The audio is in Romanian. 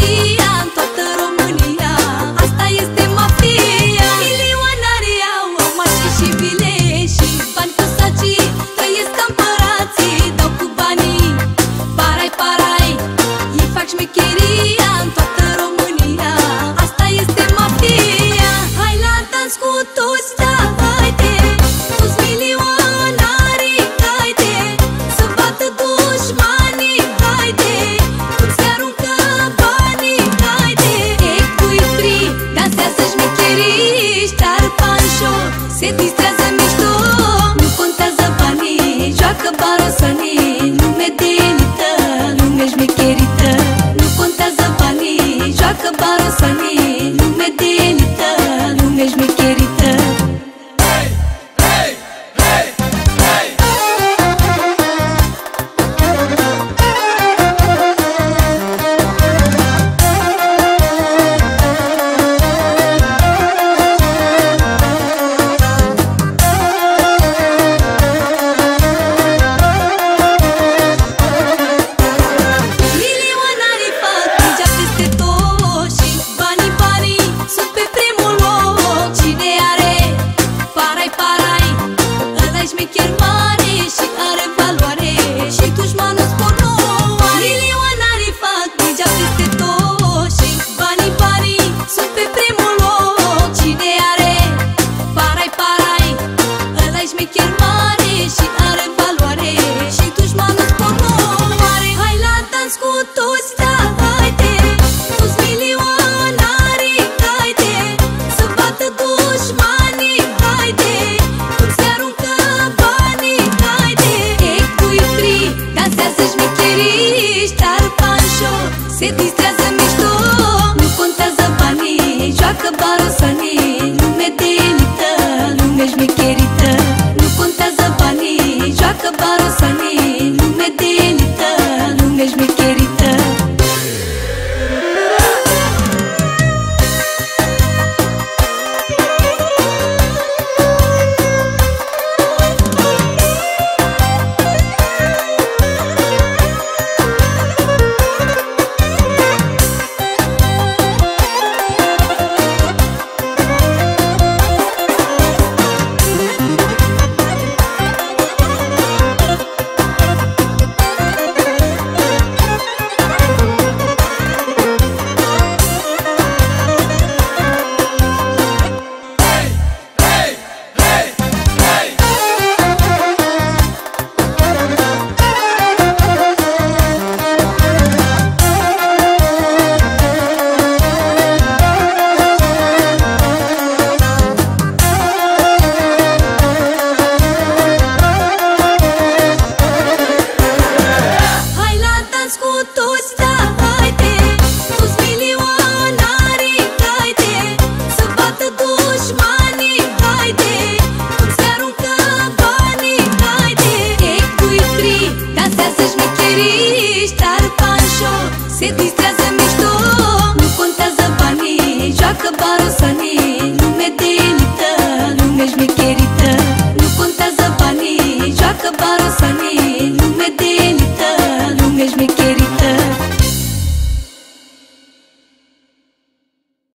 șmecheria în toată România. Asta este mafia. Milionarii au mașini și vile și bani cu sacii, trăiesc ca împărații, dau cu banii. Parai, parai, ei fac șmecheria în toată România. Asta este mafia. Hai la dans cu toți, da, haide, toți milionarii, haide, să bată dușmanii, haide, cum se aruncă banii, haide. Ecuitri, dansează șmecherii, ștar panșo, se distrează mișto. Nu contează banii, joacă barosanii, lume de elită, lume șmecherită. Nu contează banii, joacă barosanii, lume de elită, lume șmecherită. Milionarii fac legea peste tot și banii, banii sunt pe primul loc. Cine are parai, parai, ăla-i șmecher mare și are valoare și dușmanul spor nu are. Milionarii fac legea peste tot și banii, banii sunt pe primul loc. Cine are parai, parai, ăla-i șmecher mare și are valoare și dușmanul spor nu are. Hai la dans cu toți, da, haide, toți milionarii, haide, să bată dușmanii, haide, cum se aruncă banii, haide. Ecuitri, dansează șmecherii, ștar panșo, se distrează mișto. Nu contează banii, joacă barosanii, lume de elită, lume șmecherie.